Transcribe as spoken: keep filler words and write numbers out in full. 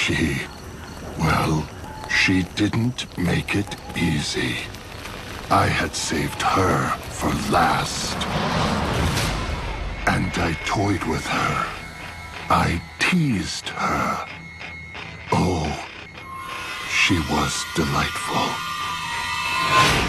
She... well, she didn't make it easy. I had saved her for last. And I toyed with her. I teased her. Oh, she was delightful.